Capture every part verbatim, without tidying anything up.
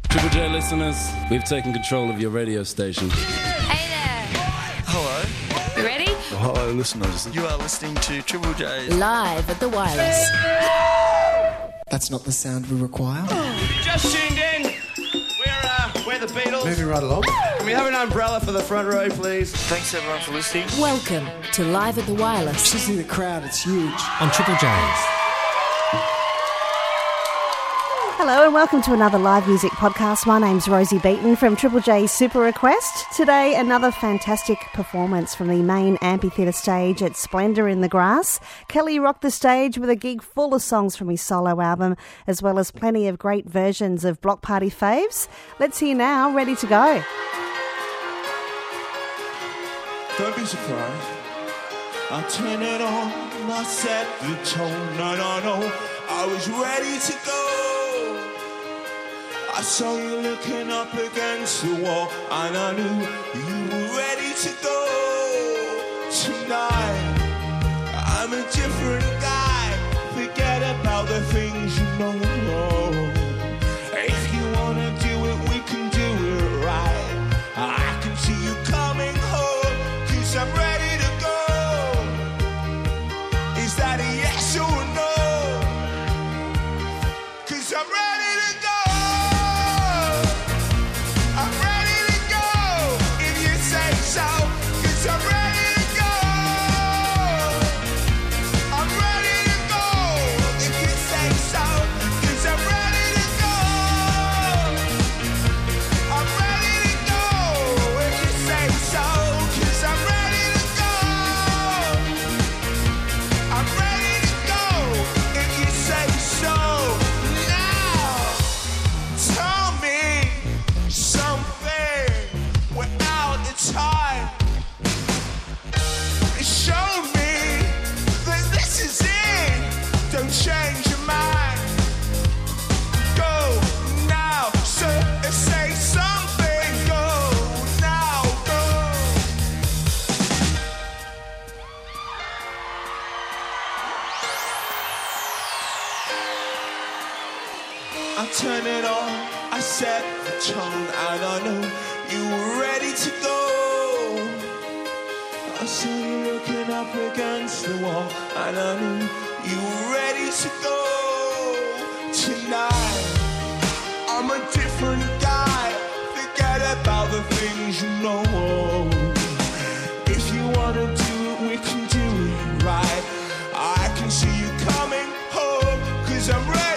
Triple J listeners, we've taken control of your radio station. Hey there. Hello. You ready? Hello, listeners. You are listening to Triple J. Live at the Wireless. That's not the sound we require. Just tuned in. We're, uh, we're the Beatles. Moving right along. Can we have an umbrella for the front row, please? Thanks everyone for listening. Welcome to Live at the Wireless. You see the crowd, it's huge. On Triple J's. Hello and welcome to another live music podcast. My name's Rosie Beaton from Triple J Super Request. Today, another fantastic performance from the main amphitheatre stage at Splendour in the Grass. Kelly rocked the stage with a gig full of songs from his solo album, as well as plenty of great versions of Block Party faves. Let's hear now, Ready to Go. Don't be surprised. I turn it on, I set the tone. No, no, no, I was ready to go. I saw you looking up against the wall, and I knew you were ready to go. Tonight, I'm a different guy. Forget about the things you know. If you wanna do it, we can do it right. I can see you coming home, 'cause I'm ready to go. Is that a yes or a no? 'Cause I'm ready. Turn it on, I set the tone, and I know you were ready to go. I saw you looking up against the wall, and I knew you were ready to go. Tonight, I'm a different guy. Forget about the things you know. If you wanna do it, we can do it right. I can see you coming home, 'cause I'm ready.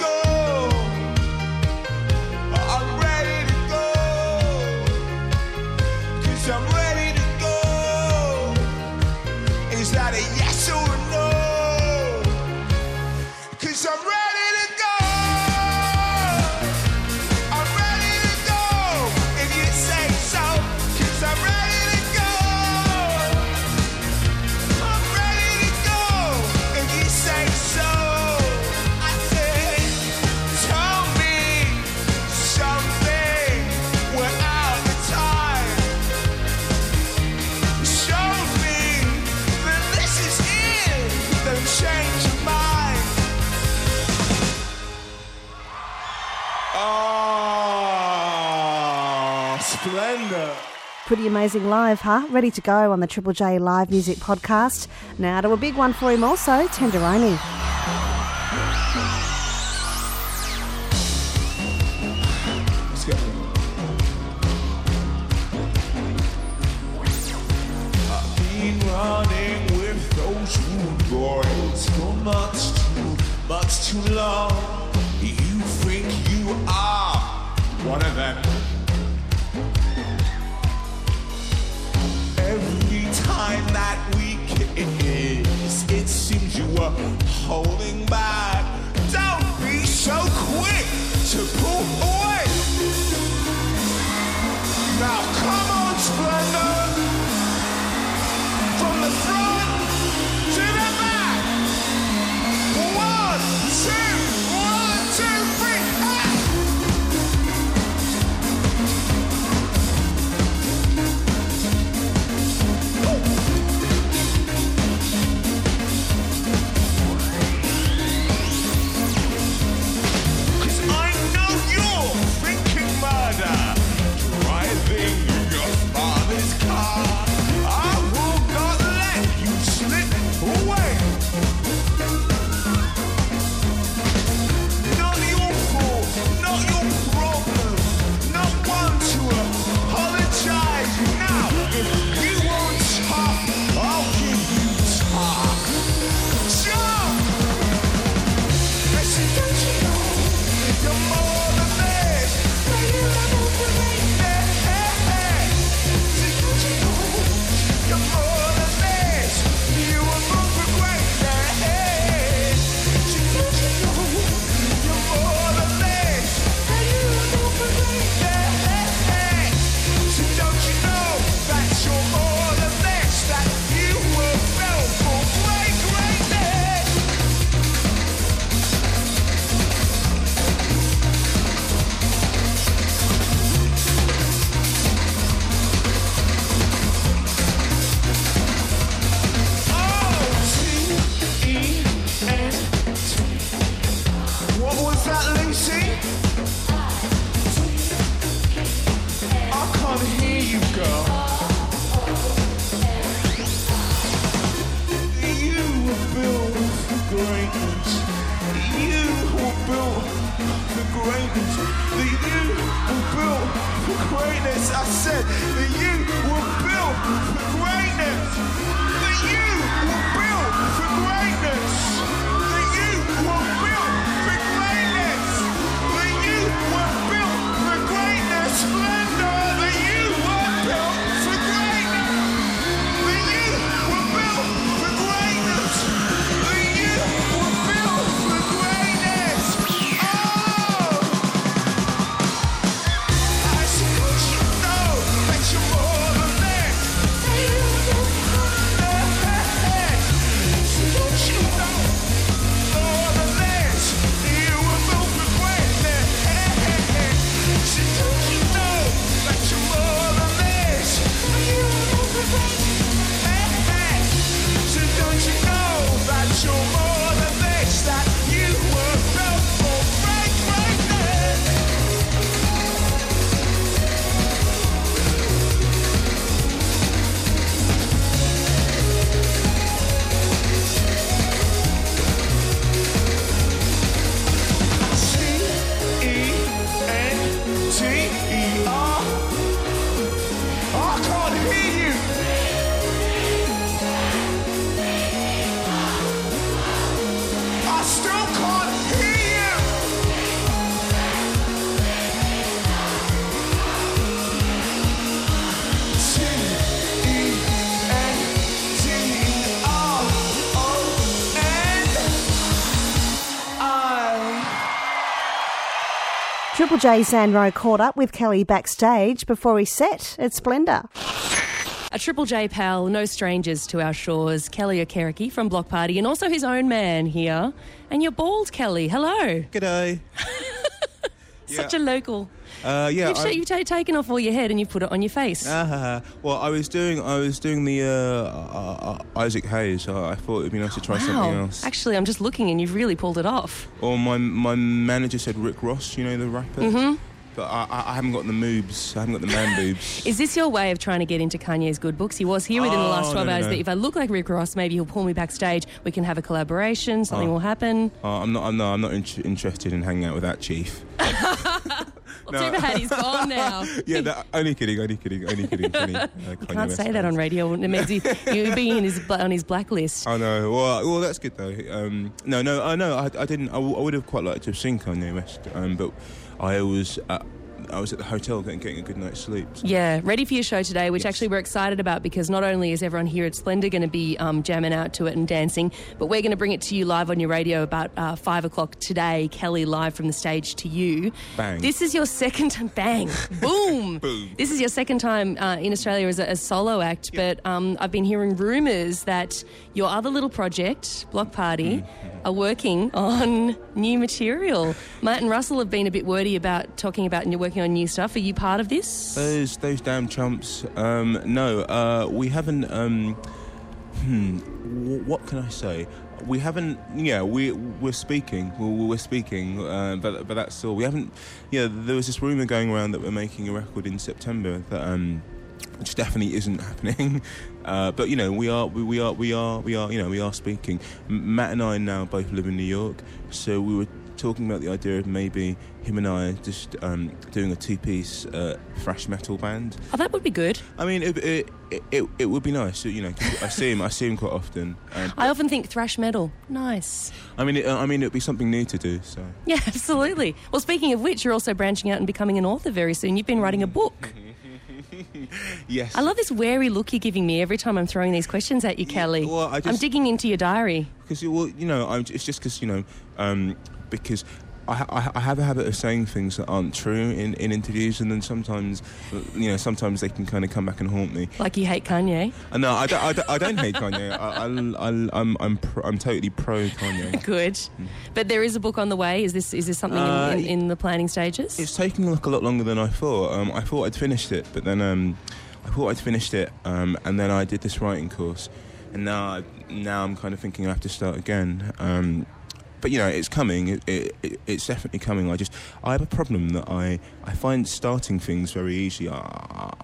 I'm ready to go. Is that a yes or a no? 'Cause I'm ready to go. I'm ready to go. If you say so. 'Cause I'm ready to go. I'm ready to go. If you say so. I said, tell me something. We're out of time. Change your mind. Oh, Splendour. Pretty amazing live, huh? Ready to go on the Triple J Live Music Podcast. Now to a big one for him also, Tenderoni. Let's go. I've been running with those rude boys for much too, much too long. You think you are one of them. Every time that we kiss, it seems you were holding back. Don't be so quick to pull away. Now come on, Splendour. From the front to the back. One, two, one, two, three, ah! Cause I know girl. You were built for greatness. You were built for greatness. That you were built for greatness. I said that you were built for greatness. That you were built for greatness. That you were built for greatness. That you were built for greatness. Splendor. That you were built for greatness. That you were built for greatness. That you were built for greatness. Oh! I said, don't you know that you're more than that? Don't you know more than that? You were built for greatness. So don't you know that you're more than that? You were built for greatness. So don't you know that you're more than this? That you were built for great greatness. C E N T E R. I can't hear you. I still can't hear you. C E N T E R O N I. Triple J Sandro caught up with Kelly backstage before he set at Splendour. A Triple J pal, no strangers to our shores, Kelly Okereke from Block Party, and also his own man here. And you're bald, Kelly. Hello. G'day. Such a local. Uh, yeah, You've, I- you've ta- taken off all your head and you've put it on your face. Ah, well, I was doing, I was doing the uh, uh, uh, Isaac Hayes. So I thought it'd be nice to try something Wow. else. Actually, I'm just looking and you've really pulled it off. Or my my manager said Rick Ross, you know, the rapper. Mm-hmm. But I, I, I haven't got the moobs. I haven't got the man boobs. Is this your way of trying to get into Kanye's good books? He was here within the Oh, last twelve no, no, hours no. that if I look like Rick Ross, maybe he'll pull me backstage. We can have a collaboration. Something Oh. will happen. Uh, I'm not. I'm, no, I'm not in- interested in hanging out with that chief. Well, too bad he's gone now. Yeah, that, only kidding. Only kidding. Only kidding. Funny. Uh, You can't say that on radio. It means he, he'll be in his, bla- on his blacklist. I know. Well, well, that's good though. Um, no, no, I know. I, I didn't. I, w- I would have quite liked to have seen Kanye West, um, but I was. Uh, I was at the hotel getting, getting a good night's sleep. So. Yeah, ready for your show today, which Yes. actually we're excited about because not only is everyone here at Splendour going to be um, jamming out to it and dancing, but we're going to bring it to you live on your radio about uh, five o'clock today. Kelly live from the stage to you. Bang. This is your second time. Bang. Boom. Boom. This is your second time uh, in Australia as a as solo act, but um, I've been hearing rumours that your other little project, Block Party, Mm-hmm. are working on new material. Matt and Russell have been a bit wordy about talking about and you're working on new stuff. Are you part of this? Those those damn chumps. Um, no, uh, we haven't. Um, hmm. w- What can I say? We haven't. Yeah, we we're speaking. We're, we're speaking. Uh, but but that's all. We haven't. Yeah, there was this rumor going around that we're making a record in September. That um, which definitely isn't happening. Uh, but you know, we are we, we are we are we are you know we are speaking. M- Matt and I now both live in New York, so we were talking about the idea of maybe him and I just um, doing a two-piece uh, thrash metal band. Oh, that would be good. I mean, it it, it, it, it would be nice. You know, 'cause I see him. I see him quite often. And I often think thrash metal. Nice. I mean, it, I mean, it'd be something new to do. So Yeah, absolutely. Well, speaking of which, you're also branching out and becoming an author very soon. You've been writing a book. yes, I love this wary look you're giving me every time I'm throwing these questions at you, Kelly. well, I I'm just- digging into your diary. because well, you know, I'm, it's just because you know, um, because. I, I, I have a habit of saying things that aren't true in, in interviews, and then sometimes, you know, sometimes they can kind of come back and haunt me. Like you hate Kanye. Uh, no, I don't, I don't, I don't hate Kanye. I, I, I, I'm, I'm, pro, I'm totally pro Kanye. Good. But there is a book on the way. Is this is this something Uh, in, in, in the planning stages? It's taking like a lot longer than I thought. Um, I thought I'd finished it, but then um, I thought I'd finished it, um, and then I did this writing course, and now I, now I'm kind of thinking I have to start again. Um, but you know, it's coming. It, it, it, it's definitely coming. I just I have a problem that I I find starting things very easy. I,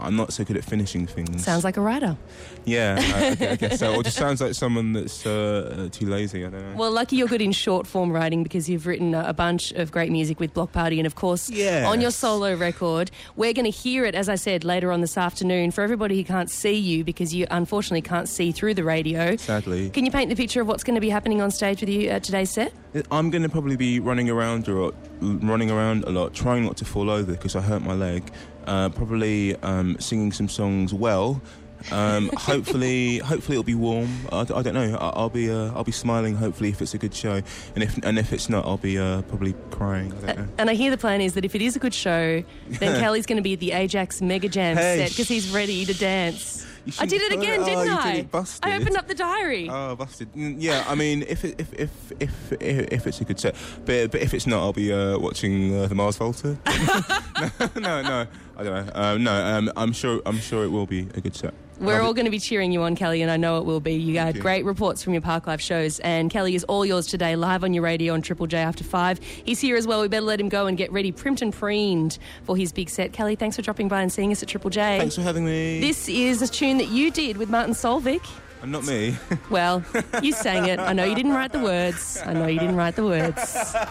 I'm not so good at finishing things. Sounds like a writer. Yeah, I, I, I guess so. Or just sounds like someone that's uh, too lazy. I don't know. Well, lucky you're good in short form writing because you've written a bunch of great music with Block Party and, of course, yes. on your solo record. We're going to hear it, as I said, later on this afternoon. For everybody who can't see you, because you unfortunately can't see through the radio. Sadly. Can you paint the picture of what's going to be happening on stage with you at today's set? I'm going to probably be running around a lot, running around a lot, trying not to fall over because I hurt my leg. Uh, probably um, singing some songs well. Um, hopefully, hopefully it'll be warm. I, I don't know. I, I'll be, uh, I'll be smiling. Hopefully, if it's a good show, and if and if it's not, I'll be uh, probably crying. I don't know. And I hear the plan is that if it is a good show, then Kelly's going to be at the Ajax Mega Jam Hey, set because he's ready to dance. I did it Oh, again, didn't you I? did it, busted. I opened up the diary. Oh, busted. Mm, Yeah, I mean, if it, if, if if if if it's a good set, but but if it's not, I'll be uh, watching uh, the Mars Volta. no, no, no, I don't know. Um, no, um, I'm sure I'm sure it will be a good set. We're Love all it. going to be cheering you on, Kelly, and I know it will be. You had you. great reports from your Park Life shows, and Kelly is all yours today, live on your radio on Triple J after five. He's here as well. We better let him go and get ready, primed and preened for his big set. Kelly, thanks for dropping by and seeing us at Triple J. Thanks for having me. This is a tune that you did with Martin Solvik. And not me. Well, you sang it. I know you didn't write the words. I know you didn't write the words.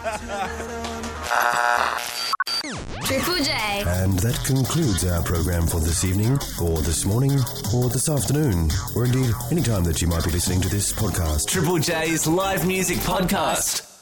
Triple J. And that concludes our program for this evening, or this morning, or this afternoon, or indeed any time that you might be listening to this podcast. Triple J's live music podcast.